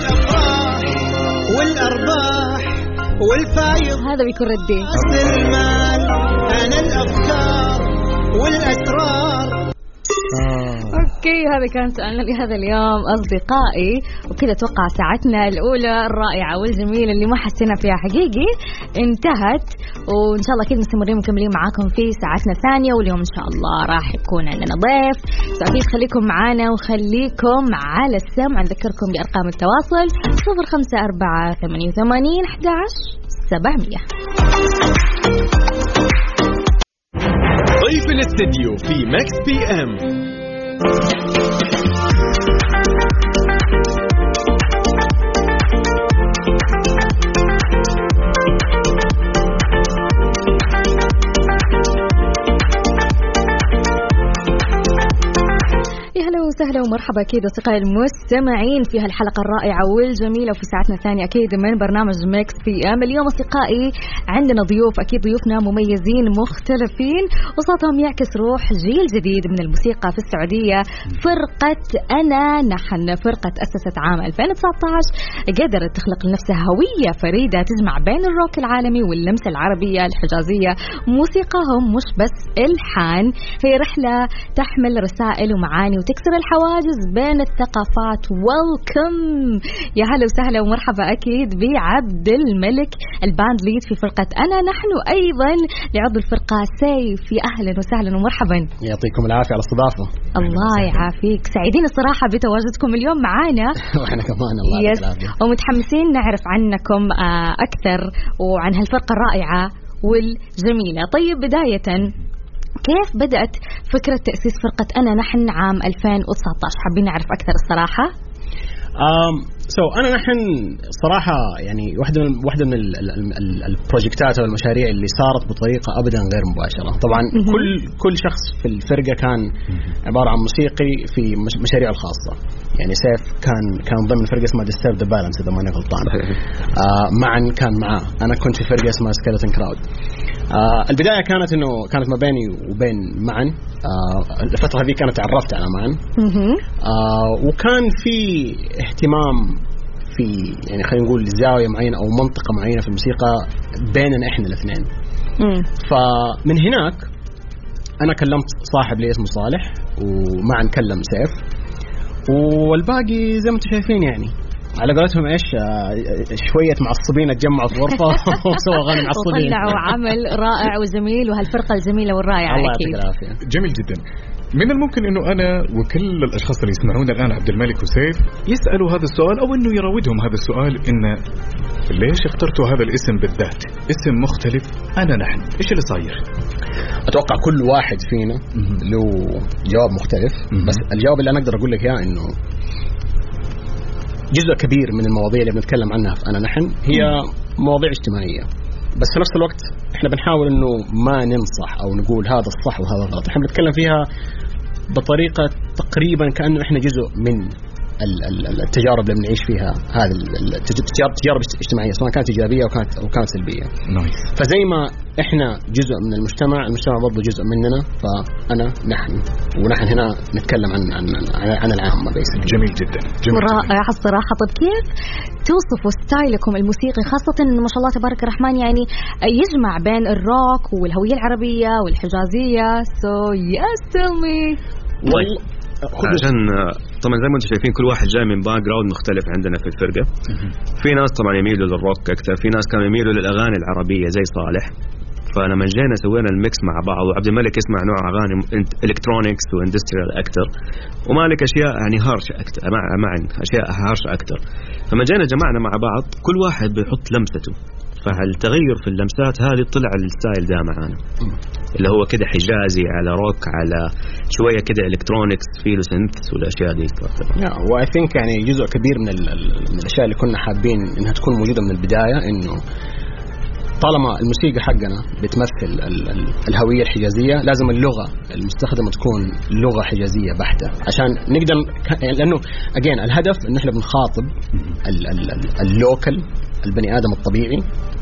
والأرباح والفايض هذا بيكون ردي. أصل المال، أنا الأفكار والأسرار. اوكي، هذا كان سؤالنا لهذا اليوم اصدقائي، وكذا اتوقع ساعتنا الاولى الرائعه والجميله اللي ما حسينا فيها حقيقي انتهت، وان شاء الله كذا مستمرين مكملين معاكم في ساعتنا الثانيه، واليوم ان شاء الله راح يكون عندنا ضيف، فاكيد خليكم معنا وخليكم على السمع. نذكركم بارقام التواصل 0548811700. ضيف الاستديو في ميكس بي ام. وسهلا ومرحبا أكيد أصدقائي المستمعين في هالحلقة الرائعة والجميلة وفي ساعتنا الثانية أكيد من برنامج ميكس بي ام. اليوم أصدقائي عندنا ضيوف أكيد ضيوفنا مميزين مختلفين وصوتهم يعكس روح جيل جديد من الموسيقى في السعودية. فرقة أنا نحن، فرقة أسست عام 2019 قدرت تخلق لنفسها هوية فريدة تجمع بين الروك العالمي واللمسة العربية الحجازية. موسيقاهم مش بس إلحان، هي رحلة تحمل رسائل ومعاني وتكسر الحواجز بين الثقافات. ويلكم يا هلا وسهلا ومرحبا أكيد بعبد الملك الباند ليد في فرقة أنا نحن، وأيضا لعضو الفرقة سيف. يا أهلا وسهلا ومرحبا. يعطيكم العافية على الاستضافة. الله يعافيك، سعيدين الصراحة بتواجدكم اليوم معانا. وإحنا كمان الله يعطيك العافية. ومتحمسين نعرف عنكم أكثر وعن هالفرقة الرائعة والجميلة. طيب بداية كيف بدأت فكرة تأسيس فرقة أنا نحن عام 2019؟ حابين نعرف أكثر الصراحة. أنا نحن صراحة يعني واحدة من البروجكتات أو المشاريع اللي صارت بطريقة أبدا غير مباشرة. طبعا كل شخص في الفرقة كان عبارة عن موسيقي في مشاريع الخاصة. يعني سيف كان ضمن فرقة اسمها Disturb the Balance إذا ما أنا غلطان. معا كان معاه، أنا كنت في فرقة اسمها Skeleton Crowd. البداية كانت ما بيني وبين معا. الفترة هذه كانت تعرفت على معا، وكان في اهتمام في يعني خلينا نقول زاوية معينة أو منطقة معينة في الموسيقى بيننا إحنا الاثنين. فمن هناك أنا كلمت صاحب لي اسمه صالح، ومعا كلم سيف، والباقي زي ما انتم شايفين يعني على قولتهم ايش شويه معصبين اتجمعوا في غرفه وسووا اغاني معصبين وطلعوا عمل رائع وجميل وهالفرقه الجميله والرائعه. الله يعطيك العافيه. جميل جدا. من الممكن انه انا وكل الاشخاص اللي يسمعون الان عبد الملك وسيف يسالوا هذا السؤال او انه يراودهم هذا السؤال، ان ليش اخترتوا هذا الاسم بالذات؟ اسم مختلف أنا نحن، ايش اللي صاير؟ اتوقع كل واحد فينا له جواب مختلف. بس الجواب اللي انا اقدر اقول لك اياه انه جزء كبير من المواضيع اللي بنتكلم عنها في أنا نحن هي مواضيع اجتماعية، بس في نفس الوقت احنا بنحاول انه ما ننصح او نقول هذا الصح وهذا غلط. احنا بنتكلم فيها بطريقة تقريبا كأنه احنا جزء من التجارب اللي بنعيش فيها، هذه التجارب الاجتماعية سواء كانت إيجابية أو كانت سلبية. فزي ما احنا جزء من المجتمع برضو جزء مننا. فأنا نحن ونحن هنا نتكلم عن العامة بيسك. جميل جدا. رائع الصراحة. طب كيف توصفوا ستايلكم الموسيقي، خاصة إنه ما شاء الله تبارك الرحمن يعني يجمع بين الروك والهوية العربية والحجازية؟ So yes, tell me. عشان طبعا زي ما انتم شايفين كل واحد جاي من باك جراوند مختلف عندنا في الفرقة. في ناس طبعا يميلوا للروك أكثر، في ناس كانوا يميلوا للأغاني العربية زي صالح. فلما جينا سوينا الميكس مع بعض، وعبد الملك يسمع نوع أغاني إلكترونيكس وإندستريال أكثر، ومالك أشياء يعني هارش أكثر، مع أشياء هارش أكثر. فما جينا جمعنا مع بعض كل واحد بيحط لمسته، فهالتغير في اللمسات هذه طلع الستايل ده معانا اللي هو كده حجازي على روك على شوية كده إلكترونيكس فيه سينث والأشياء دي. وآي ثينك يعني جزء كبير من الأشياء اللي كنا حابين إنها تكون موجودة من البداية، إنه طالما الموسيقى حقنا بتمثل الهوية الحجازية لازم اللغة المستخدمة تكون لغة حجازية بحتة عشان نقدر، لأنه again الهدف إن إحنا بنخاطب اللوكل البني آدم الطبيعي.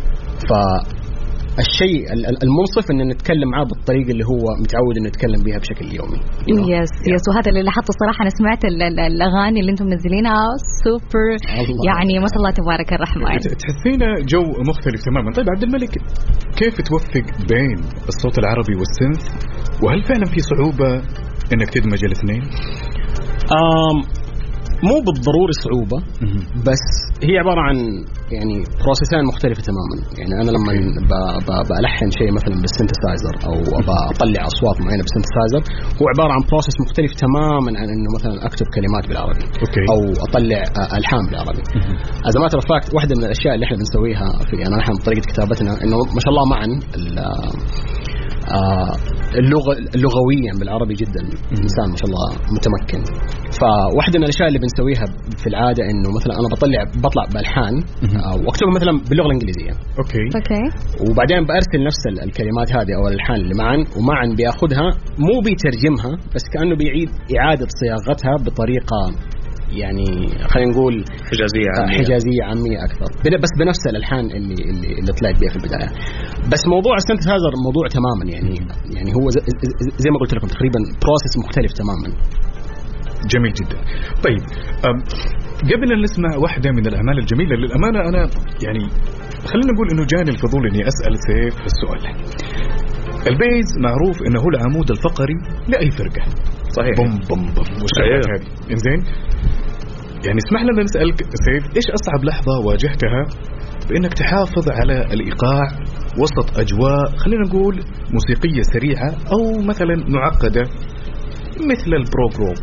فالشيء المنصف إن نتكلم معاه بالطريقة اللي هو متعود إنه يتكلم بها بشكل يومي. يس وهذا اللي لاحظته صراحة. أنا سمعت الأغاني اللي أنتم منزلينها سوبر يعني ما شاء الله تبارك الرحمن. تحسينا جو مختلف تماما. طيب عبد الملك، كيف توفق بين الصوت العربي والسنث، وهل فعلا في صعوبة إنك تدمج الاثنين؟ مو بالضروري صعوبة، بس هي عبارة عن يعني بروسيسين مختلفة تماما. يعني أنا لما بألحن شيء مثلا بالسنتسايزر أو بطلع أصوات معينة بالسنتسايزر، هو عبارة عن بروسيس مختلف تماما عن إنه مثلا أكتب كلمات بالعربي أو أطلع ألحان بالعربي. as a matter of fact واحدة من الأشياء اللي إحنا بنسويها في أنا نحن طريقة كتابتنا إنه ما شاء الله معا اللغويا بالعربي جدا إنسان ما شاء الله متمكن. فواحدة من الأشياء اللي بنسويها في العادة إنه مثلا أنا بطلع بألحان وأكتبها مثلا باللغة الإنجليزية. أوكي. وبعدين بأرسل نفس الكلمات هذه أو الألحان اللي ومعا بياخدها مو بيترجمها بس كأنه بيعيد إعادة صياغتها بطريقة يعني خلينا نقول حجازية عامية أكثر بس بنفس الألحان اللي طلعت بها في البداية. بس موضوع السنتسايزر موضوع تماما يعني هو زي ما قلت لكم تقريبا بروسيس مختلف تماما. جميل جدا. طيب قبل أن نسمع واحدة من الأعمال الجميلة للأمانة أنا يعني خلينا نقول إنه جاني الفضول إني أسأل سيف السؤال. البيز معروف إنه هو العمود الفقري لأي فرقة. صحيح. بوم بوم بوم والشغلات هذه. إنزين يعني اسمح لنا نسألك سيف إيش أصعب لحظة واجهتها بأنك تحافظ على الإيقاع وسط أجواء خلينا نقول موسيقية سريعة أو مثلا معقدة مثل البروك روك.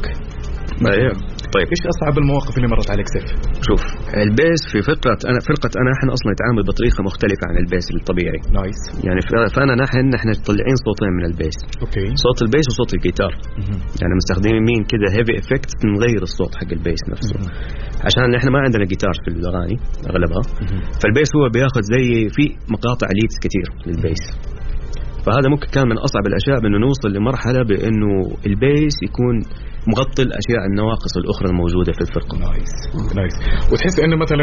طيب ايش اصعب المواقف اللي مرت عليك سيف؟ شوف البيس في فرقة أنا نحن اصلا نتعامل بطريقه مختلفه عن البيس الطبيعي. نايس. يعني فانا نحن طلعين صوتين من البيس. اوكي. صوت البيس وصوت الجيتار. يعني مستخدمين كده هيفي افكت نغير الصوت حق البيس نفسه. عشان نحن ما عندنا جيتار في الاغاني اغلبها. فالبيس هو بياخذ زي في مقاطع ليدز كتير للبيس. فهذا ممكن كان من أصعب الأشياء بأنه نوصل لمرحلة بأنه البيس يكون مغطي الأشياء النواقص الأخرى الموجودة في الفرقة. نايس. وتحس أنه مثلا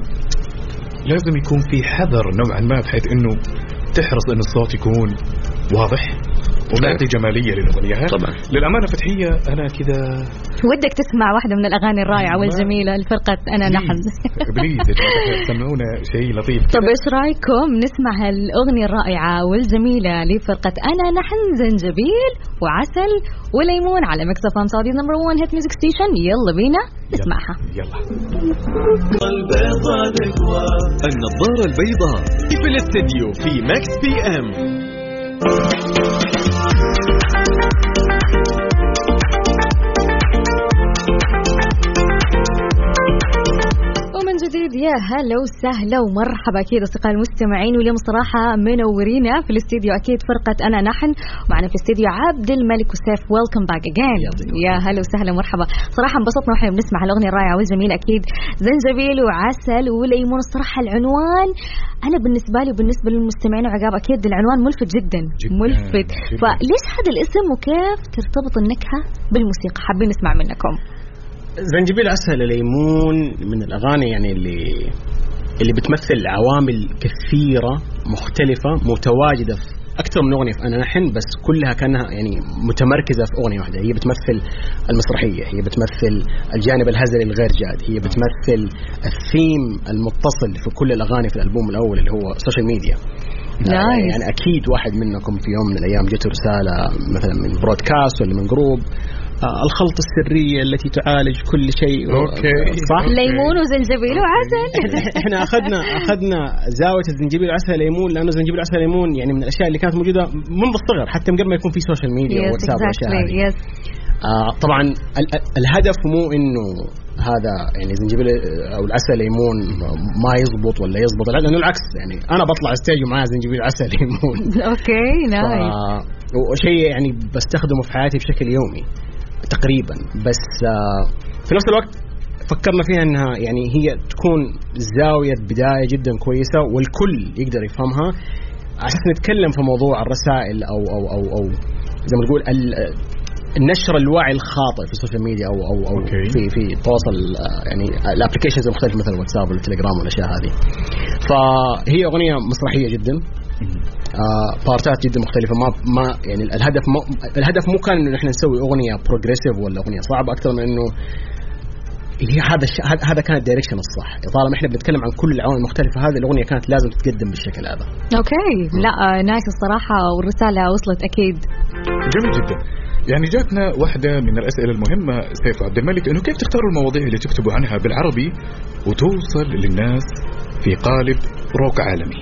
لازم يكون في حذر نوعا ما بحيث أنه تحرص أن الصوت يكون واضح ونعطي جمالية للأغنية. طبعا للأمانة فتحية أنا كذا ودك تسمع واحدة من الأغاني الرائعة والجميلة لفرقة أنا نحن. بليز سمعونا شيء لطيف. طب إيش رأيكم نسمع هالأغنية الرائعة والجميلة لفرقة أنا نحن زنجبيل وعسل وليمون على ميكس اف ام سعودي نمبر 1 هيت ميوزك ستيشن. يلا بينا نسمعها. يلا. النظارة البيضاء في الاستديو في ميكس بي ام. جديد يا هلا وسهلا ومرحبا أكيد أصدقاء المستمعين. واليوم صراحة منورينا في الاستديو أكيد فرقة أنا نحن معنا في الاستديو عبد الملك وسيف. ويلكم باك أجين. يا هلا وسهلا مرحبا. صراحة انبسطنا وحين بنسمع الأغنية الرائعة والجميلة أكيد زنجبيل وعسل وليمون. الصراحة العنوان أنا بالنسبة لي وبالنسبة للمستمعين وعقاب أكيد العنوان ملفت جدا ملفت. فليش هذا الاسم وكيف ترتبط النكهة بالموسيقى؟ حابين نسمع منكم. زنجبيل عسل ليمون من الأغاني يعني اللي بتمثل عوامل كثيرة مختلفة متواجدة في أكثر من أغنية في أنا نحن بس كلها كانها يعني متمركزة في أغنية واحدة. هي بتمثل المسرحية، هي بتمثل الجانب الهزلي الغير جاد، هي بتمثل الثيم المتصل في كل الأغاني في الألبوم الأول اللي هو السوشيال ميديا. يعني أكيد واحد منكم في يوم من الأيام جته رسالة مثلا من برودكاست ولا من جروب الخلطة السرية التي تعالج كل شيء. صح. ليمون وزنجبيل وعسل. احنا أخذنا زاوية الزنجبيل وعسل ليمون لأنه زنجبيل وعسل ليمون يعني من الأشياء اللي كانت موجودة منذ الصغر حتى من قبل ما يكون في سوشيال ميديا وواتساب والأشياء هذه. طبعا الهدف مو إنه هذا يعني زنجبيل أو العسل ليمون ما يزبط ولا يزبط، لأنه العكس يعني أنا بطلع استيج معاه زنجبيل عسل ليمون. أوكي نايس. وشيء يعني بستخدمه في حياتي بشكل يومي تقريبا. بس في نفس الوقت فكرنا فيها انها يعني هي تكون زاوية بداية جدا كويسة والكل يقدر يفهمها عشان نتكلم في موضوع الرسائل او زي ما تقول النشر الوعي الخاطئ في السوشيال ميديا او في التواصل يعني الابلكيشنز المختلفة مثل الواتساب والتليجرام والاشياء هذه. فهي اغنية مسرحية جدا بارتات جدا مختلفة. ما يعني الهدف مو كان انه نحن نسوي اغنية بروجريسيف ولا اغنية صعبة اكثر من انه هذا كان الدايركشن الصح. طالما احنا بنتكلم عن كل العوامل المختلفة هذه الأغنية كانت لازم تتقدم بالشكل هذا. اوكي لا نايس الصراحة والرسالة وصلت اكيد. جميل جدا. يعني جاتنا واحدة من الأسئلة المهمة سيف عبد الملك انه كيف تختاروا المواضيع اللي تكتبوا عنها بالعربي وتوصل للناس في قالب روك عالمي؟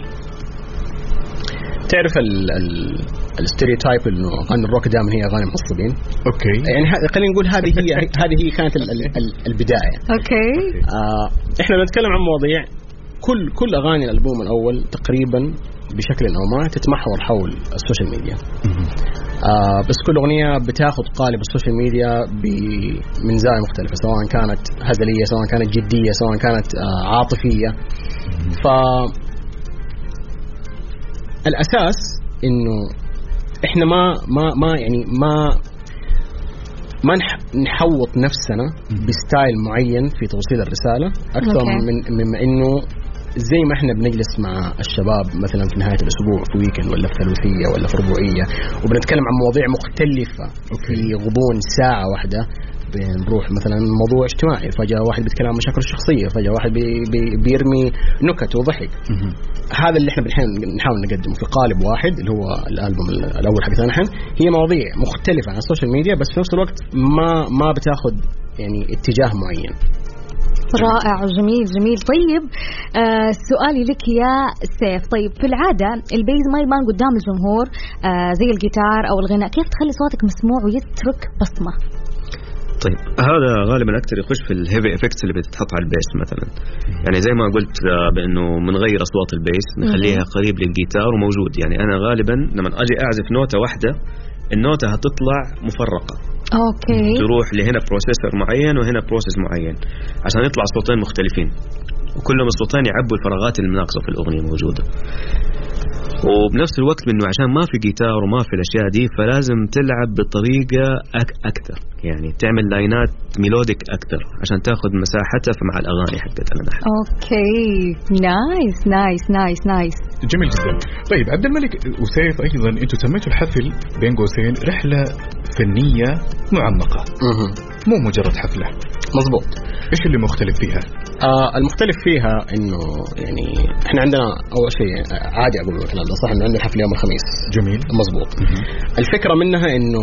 تعرف الستيريوتايب انه اغاني الروك دائما هي اغاني معصبين. اوكي. يعني خلينا نقول هذه هي كانت البدايه. اوكي. احنا بنتكلم عن مواضيع كل اغاني الالبوم الاول تقريبا بشكل او ما تتمحور حول السوشيال ميديا. بس كل أغنية بتاخذ قالب السوشيال ميديا من زاوية مختلفة، سواء كانت هزلية، سواء كانت جدية، سواء كانت عاطفية. فالأساس إنه إحنا ما نحوط نفسنا بستايل معين في توصيل الرسالة أكثر مما إنه زي ما احنا بنجلس مع الشباب مثلا في نهاية الأسبوع في ويكند ولا في ثلاثية ولا في ربوعية وبنتكلم عن مواضيع مختلفة في غضون ساعة واحدة. بنروح مثلا موضوع اجتماعي، فجأة واحد بيتكلم عن مشاكل الشخصية، فجأة واحد بيرمي نكت وضحك. هذا اللي احنا بنحاول نقدمه في قالب واحد اللي هو الألبوم الأول حقنا نحن. هي مواضيع مختلفة عن السوشيال ميديا بس في نفس الوقت ما بتاخد يعني اتجاه معين. رائع، جميل جميل. طيب سؤالي لك يا سيف، طيب في العادة البيز ما يبان قدام الجمهور زي الجيتار أو الغناء، كيف تخلي صوتك مسموع ويترك بصمة؟ طيب هذا غالبا أكثر يخش في الهيفي إفكتس اللي بتتحط على البيس مثلا. يعني زي ما قلت بأنه بنغير أصوات البيس نخليها قريب للجيتار وموجود. يعني أنا غالبا لما أجي أعزف نوتة واحدة النوتة هتطلع مفرقة، تروح لهنا بروسيسور معين وهنا بروسيس معين عشان يطلع صوتين مختلفين، وكلهم الصوتين يعبوا الفراغات الناقصة في الأغنية موجودة. وبنفس الوقت منه عشان ما في جيتار وما في الأشياء دي فلازم تلعب بطريقة أكثر، يعني تعمل لاينات ميلوديك أكثر عشان تاخذ مساحتها مع الأغاني حقتنا نحن. أوكي، نايس نايس نايس نايس، جميل جدا. طيب عبد الملك وسيف، أيضا أنتم سميتوا الحفل بين قوسين رحلة فنية معمقة، مو مجرد حفلة. مظبوط. إيش اللي مختلف فيها؟ المختلف فيها إنه يعني إحنا عندنا أول شيء عادي أقول الكلام ده صح، إنه عندنا الحفل يوم الخميس. جميل. مظبوط. الفكرة منها إنه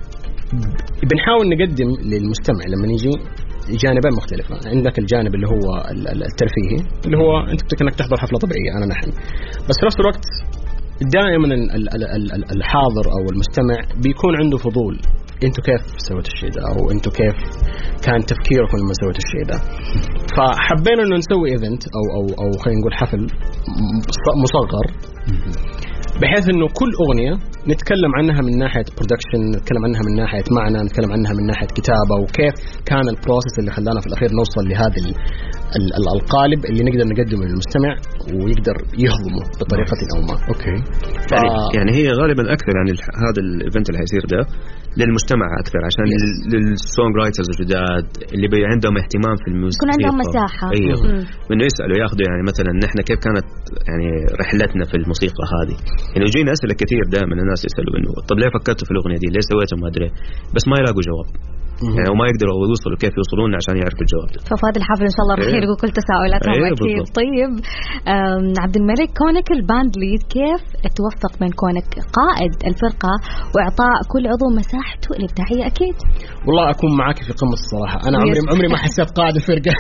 بنحاول نقدم للمستمع لما نيجي جانبين مختلفة. عندك الجانب اللي هو الترفيهي اللي هو أنت بتك إنك تحضر حفلة طبيعية أنا نحن، بس في نفس الوقت دائما الحاضر أو المستمع بيكون عنده فضول، انتوا كيف سويتوا الشيء ده، او انتوا كيف كان تفكيركم لما سويتوا الشيء ده. فحبينا انه نسوي ايفنت او خلينا نقول حفل مصغر، بحيث انه كل اغنيه نتكلم عنها من ناحيه برودكشن، نتكلم عنها من ناحيه معنى، نتكلم عنها من ناحيه كتابه، وكيف كان البروسيس اللي خلانا في الاخير نوصل لهذا القالب اللي نقدر نقدمه للمستمع ويقدر يهضمه بطريقه او ما. اوكي. يعني هي غالبا اكثر يعني هذا الايفنت اللي حيصير ده للمجتمع اكثر عشان للسونغ رايترز الجداد اللي عندهم اهتمام في الموسيقى، يكون عندهم مساحه. ايوه، انه يسالوا ياخذوا يعني مثلا نحن كيف كانت يعني رحلتنا في الموسيقى هذه. يعني يجينا اسئله كثير دائما الناس يسالوا انه طب ليه فكرتوا في الاغنيه دي، ليه سويتوا ما ادري، بس ما يلاقوا جواب. يعني وما يقدروا يوصلوا كيف يوصلون عشان يعرفوا الجواب. ففي الحفل ان شاء الله رح يلقوا كل تساؤلاتهم اكيد. طيب عبد الملك، كونك الباند ليد كيف توفق بين كونك قائد الفرقه واعطاء كل عضو مساحته الابداعيه؟ اكيد والله اكون معك في قمه الصراحه. انا عمري ما حسيت قائد الفرقه.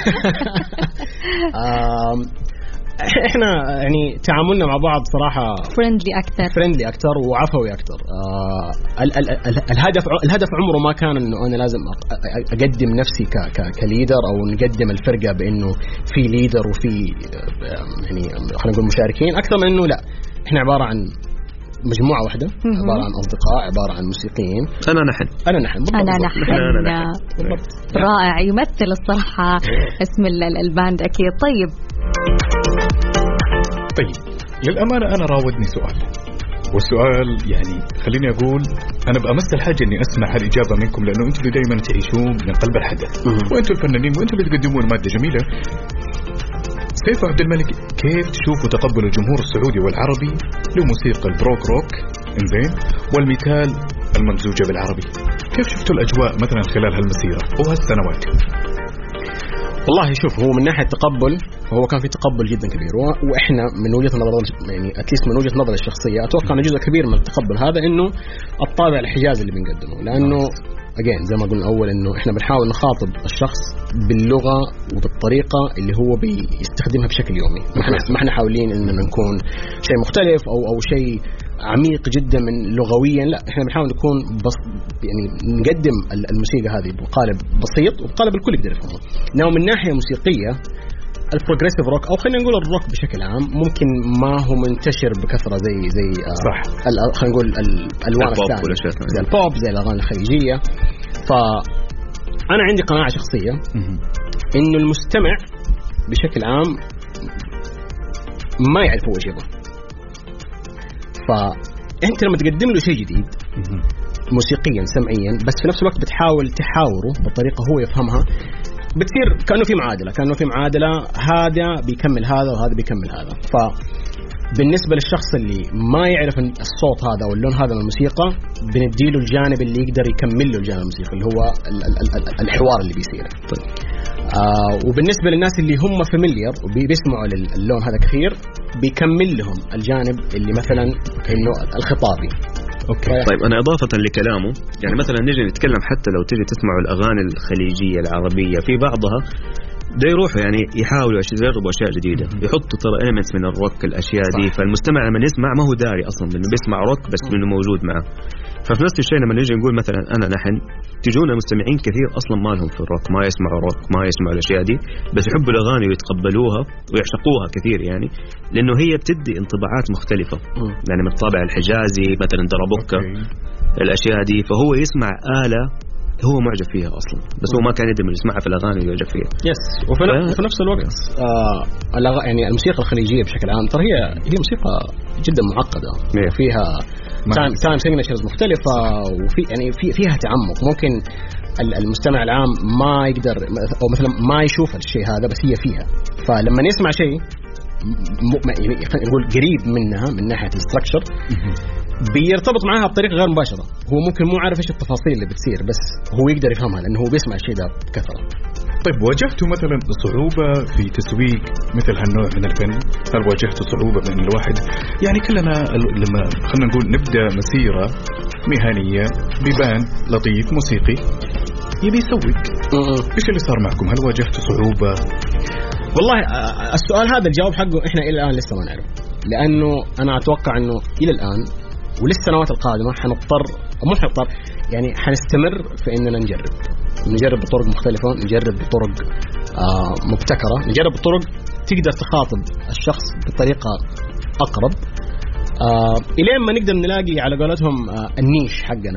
احنا يعني تعاملنا مع بعض صراحه فريندلي اكثر وعفوي اكثر. الهدف عمره ما كان انه انا لازم اقدم نفسي كليدر او نقدم الفرقه بانه في ليدر وفي يعني خلينا نقول مشاركين، اكثر من انه لا، احنا عباره عن مجموعه واحده، عباره عن اصدقاء، عباره عن موسيقيين. انا نحن بالضبط. رائع، يمثل الصراحه اسم الباند اكيد. طيب للأمانة أنا راودني سؤال، والسؤال يعني خليني أقول أنا بأمس الحاجة إني أسمع هالإجابة منكم، لأنه أنتم اللي دايما تعيشون من قلب الحدث، وأنتم الفنانين وأنتم اللي تقدمون مادة جميلة. سيف عبد الملك، كيف تشوفوا تقبل الجمهور السعودي والعربي لموسيقى البروك روك إنزين والميتال الممزوجة بالعربي؟ كيف شفتوا الأجواء مثلا خلال هالمسيرة وهالسنوات؟ والله شوف، هو من ناحية تقبل هو كان في تقبل جدا كبير، واحنا من وجهة نظر يعني اتليست من وجهة نظري الشخصية اتوقع ان جزء كبير من التقبل هذا انه الطابع الحجازي اللي بنقدمه، لانه again زي ما قلنا اول انه احنا بنحاول نخاطب الشخص باللغة وبالطريقة اللي هو بيستخدمها بشكل يومي. ما احنا حاولين اننا نكون شيء مختلف او شيء عميق جدا من لغويا، لا احنا بنحاول نكون يعني نقدم الموسيقى هذه بقالب بسيط وبقالب الكل يقدر يفهمه. انه من ناحية موسيقية البروجريسيف روك او خلينا نقول الروك بشكل عام ممكن ما هو منتشر بكثره زي صح. خلينا نقول الالوان الثانيه زي البوب زي الاغاني الخليجيه. فانا عندي قناعه شخصيه انه المستمع بشكل عام ما يعرف هو ايش يبغى. فانت لما تقدم له شيء جديد موسيقيا سمعيا بس في نفس الوقت بتحاول تحاوره بطريقه هو يفهمها، بتصير كأنه في معادلة هذا بيكمل هذا وهذا بيكمل هذا. فبالنسبة للشخص اللي ما يعرف الصوت هذا واللون هذا من الموسيقى بنديله الجانب اللي يقدر يكمل له الجانب الموسيقي اللي هو الحوار اللي بيصير. وبالنسبة للناس اللي هم فاميليار وبيسمعوا اللون هذا كثير بيكمل لهم الجانب اللي مثلا إنه الخطابي. اوكي طيب انا اضافه لكلامه يعني مثلا نيجي نتكلم حتى لو تيجي تسمعوا الاغاني الخليجيه العربيه في بعضها ده يروحوا يعني يحاولوا يجربوا اشياء جديده يحطوا ترى elements من الروك الاشياء دي. فالمستمع لما يسمع ما هو داري اصلا انه بيسمع روك بس انه موجود معه. ففي نفس الشيء لما نيجي نقول مثلا انا نحن تجونا مستمعين كثير اصلا ما لهم في الروك ما يسمعوا روك ما يسمعوا الاشياء دي بس يحبوا الاغاني ويتقبلوها ويعشقوها كثير يعني لانه هي بتدي انطباعات مختلفه يعني من الطابع الحجازي مثلا دربوكا الاشياء دي فهو يسمع آلة هو معجب فيها اصلا بس هو ما كان يقدر يسمعها في الاغاني ويعجب فيها. يس وفي نفس الوقت يعني الموسيقى الخليجيه بشكل عام ترى هي موسيقى جدا معقده وفيها تايم سيجنتشرز مختلفه وفي يعني فيها تعمق ممكن المستمع العام ما يقدر او مثلا ما يشوف الشيء هذا بس هي فيها. فلما يسمع شيء يعني نقول قريب منها من ناحيه الستراكشر بيرتبط معها بطريقه غير مباشره. هو ممكن مو عارف ايش التفاصيل اللي بتصير بس هو يقدر يفهمها لانه هو بيسمع الشيء ده بكثره. طيب واجهتوا مثلا صعوبه في تسويق مثل هالنوع من الفن؟ هل واجهتوا صعوبه من الواحد يعني كلنا لما خلينا نقول نبدا مسيره مهنيه ببان لطيف موسيقي يبي يسوق ايش اللي صار معكم؟ هل واجهتوا صعوبه؟ والله السؤال هذا الجواب حقه احنا الى الان لسه ما نعرف لانه انا اتوقع انه الى الان وللسنوات القادمه حنضطر يعني حنستمر في اننا نجرب بطرق مختلفه نجرب بطرق مبتكره نجرب بطرق تقدر تخاطب الشخص بطريقه اقرب الين ما نقدر نلاقي على قولتهم النيش حقنا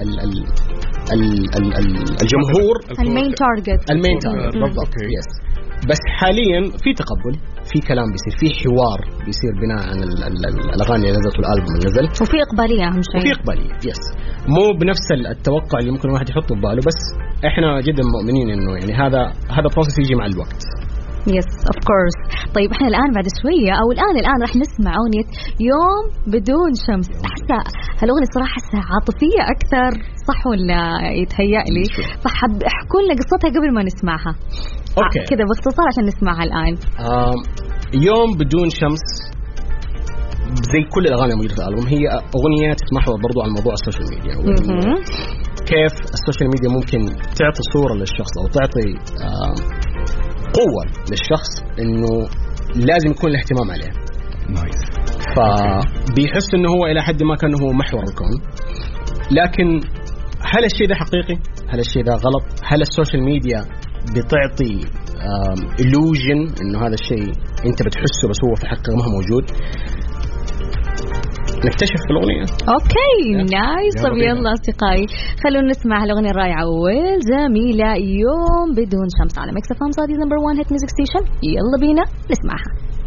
الجمهور المين تارجت بالضبط. يس بس حاليا في تقبل في كلام بيصير في حوار بيصير بناء عن الاغاني اللي نزلت والالبوم اللي نزل وفي اقباليه اهم شيء وفي اقباليه يس مو بنفس التوقع اللي ممكن الواحد يحطه بباله بس احنا جدا مؤمنين انه يعني هذا بروسيس يجي مع الوقت. يس اوف كورس. طيب احنا الان بعد شويه او الان راح نسمع اغنيه يوم بدون شمس. احسها هالاغنيه صراحه عاطفيه اكثر صح ولا يتهيأ لي؟ فحب احكوا لنا قصتها قبل ما نسمعها اوكي كذا باختصار عشان نسمعها الان. يوم بدون شمس زي كل الاغاني الموجوده في الالبوم هي اغنيه تتمحور برضو على موضوع السوشيال ميديا كيف السوشيال ميديا ممكن تعطي صوره للشخص او تعطي قوة للشخص إنه لازم يكون الاهتمام عليه. نايس. فبيحس إنه هو إلى حد ما كان هو محور الكون. لكن هل الشيء ده حقيقي؟ هل الشيء ده غلط؟ هل السوشيال ميديا بتعطي illusion إنه هذا الشيء أنت بتحسه بس هو في الحقيقة ما هو موجود؟ نكتشف في الأغنية. أوكي نايس. طب يلا أصدقائي خلونا نسمع الأغنية الرائعة والجميلة يوم بدون شمس على ميكس اف ام صادي نمبر 1 هيت ميوزك ستيشن. يلا بينا نسمعها.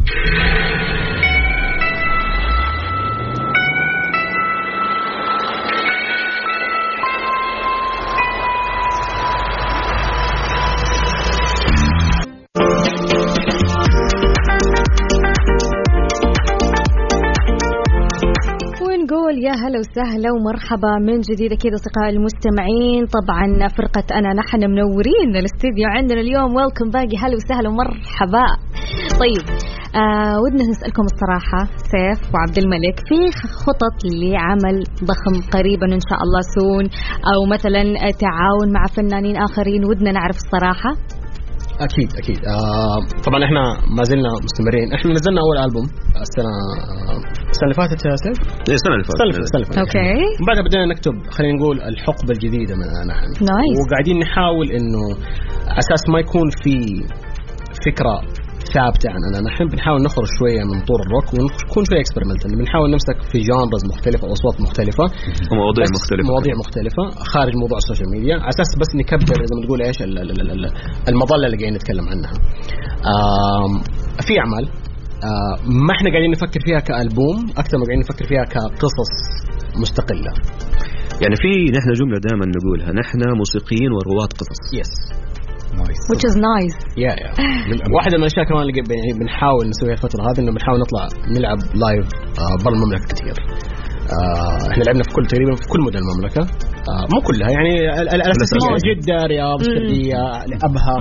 يا هلا وسهلا ومرحبا من جديد أكيد أصدقائي المستمعين. طبعا فرقة أنا نحن منورين الاستديو عندنا اليوم. ويلكم باقي هلا وسهلا ومرحبا. طيب ودنا نسألكم الصراحة سيف وعبد الملك في خطط لعمل ضخم قريبا إن شاء الله سون أو مثلا تعاون مع فنانين آخرين؟ ودنا نعرف الصراحة. أكيد طبعا إحنا ما زلنا مستمرين. إحنا نزلنا أول ألبوم السنة اللي فاتت يا سيف. السنة اللي فاتت. أوكي. بعدها بدينا نكتب خلينا نقول الحقبة الجديدة من نحن. نايس. وقاعدين نحاول إنه أساس ما يكون في فكرة ثابته عننا. نحن بنحاول نخرج شويه من طور الروك ونكون شويه اكسبيرمنتال، بنحاول نمسك في جانرز مختلفه او اصوات مختلفه ومواضيع مختلفه خارج موضوع السوشيال ميديا، على اساس بس نكبر زي ما تقول ايش المظله اللي قاعدين نتكلم عنها. في اعمال ما احنا قاعدين نفكر فيها كألبوم أكثر ما قاعدين نفكر فيها كقصص مستقلة. يعني في نحن جملة دائما نقولها، نحن موسيقيين ورواد قصص. Yes. Which is nice. Yeah. واحدة من الأشياء كمان اللي يعني بنحاول نسويها الفترة هذه إنه بنحاول نطلع نلعب لايف برا المملكة كتير. احنا لعبنا في تقريبا في كل مدن المملكة، مو كلها يعني الأساسية، جدة، رياض، الشرقية، أبها.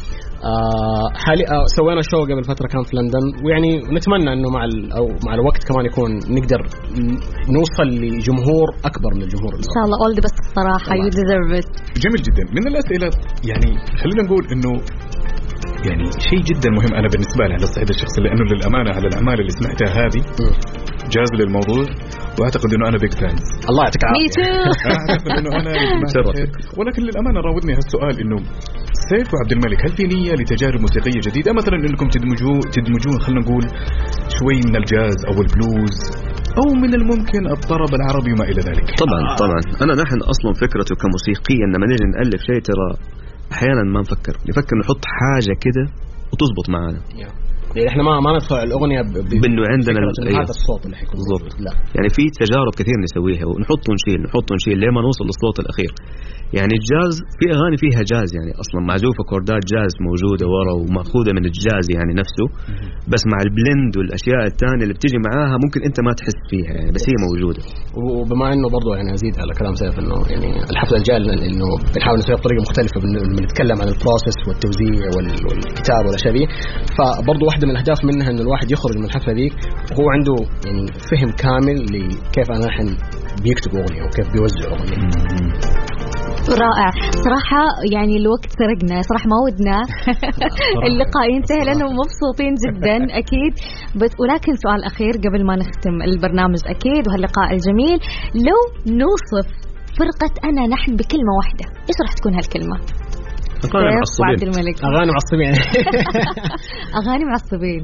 سوينا شو قبل فترة كان في لندن، ويعني نتمنى انه مع الوقت كمان يكون نقدر نوصل لجمهور اكبر من الجمهور ان شاء الله. بس الصراحة you deserve it. جميل جدا. من الأسئلة يعني خلينا نقول انه يعني شيء جدا مهم انا بالنسبة لي على الصعيد الشخصي، لانه للامانة على الاعمال اللي سمعتها هذه جاز للموضوع، واعتقد انه انا بيج فانز. الله يعطيك العافيه. اعتقد انه انا ولكن للامانه راودني هالسؤال انه سيف وعبد الملك، هل في نيه لتجارب موسيقيه جديده، مثلا انكم تدمجون خلينا نقول شوي من الجاز او البلوز او من الممكن الطرب العربي وما الى ذلك؟ طبعا نحن اصلا فكرته كموسيقيا لما نيجي نالف شيء ترى احيانا ما نفكر نحط حاجه كده وتزبط معنا. يعني احنا ما ندخل الاغنيه بانه عندنا هذا الصوت اللي حيكون بالضبط. لا يعني في تجارب كثير نسويها ونحط ونشيل لين ما نوصل للصوت الاخير. يعني الجاز في اغاني فيها جاز يعني اصلا معزوفه كوردات جاز موجوده ورا وماخوذه من الجاز يعني نفسه، بس مع البلند والاشياء الثانيه اللي بتيجي معاها ممكن انت ما تحس فيها يعني، بس هي موجوده. وبما انه برضه يعني ازيد على كلام سيف انه يعني الحفله الجايه انه بنحاول نسويها بطريقه مختلفه، بنتكلم عن البروسيس والتوزيع والكتاب والاشياء دي، فبرضه واحده من الاهداف منها انه الواحد يخرج من الحفله دي وهو عنده يعني فهم كامل لكيف انا الحين بيكتب اغنيه وكيف بيوزع اغنيه. رائع صراحة. يعني الوقت سرقنا صراحة، ما ودنا اللقاء ينتهي لأنه مبسوطين جدا أكيد. بس ولكن سؤال أخير قبل ما نختم البرنامج أكيد وهاللقاء الجميل، لو نوصف فرقة أنا نحن بكلمة واحدة إيش راح تكون هالكلمة؟ أغاني معصبين. أغاني معصبين.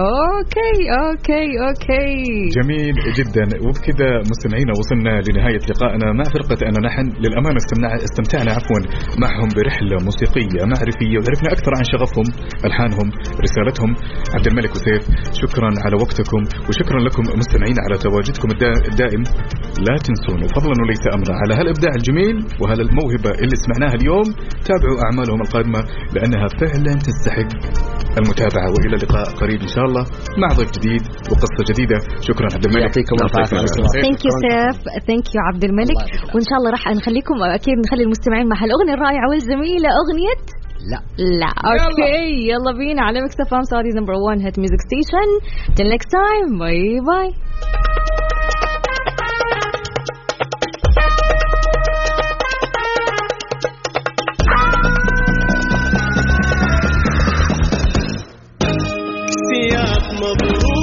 أوكي. جميل جدا. وبكذا مستمعينا وصلنا لنهاية لقائنا مع فرقة أنا نحن. للأمانة استمتعنا معهم برحلة موسيقية معرفية، وعرفنا أكثر عن شغفهم، ألحانهم، رسالتهم. عبد الملك وسيف، شكرا على وقتكم، وشكرا لكم مستمعينا على تواجدكم الدائم. لا تنسون فضلا وليس أمرا على هالإبداع الجميل وهالموهبة اللي سمعناها اليوم. تابعوا أعمالهم القادمة لأنها فعلا تستحق المتابعة. وإلى اللقاء قريب إن شاء الله مع ضيف جديد وقصة جديدة. شكرا عبد الملك. يعطيكم العافية. ثانك يو سيف، ثانك يو عبد الملك. وإن شاء الله راح نخليكم أكيد نخلي المستمعين مع هالأغنية الرائعة والجميلة، أغنية لا. أوكي يلا بينا على ميكس اف ام سعوديز نمبر 1 هيت ميوزك ستيشن. Till next time. باي باي.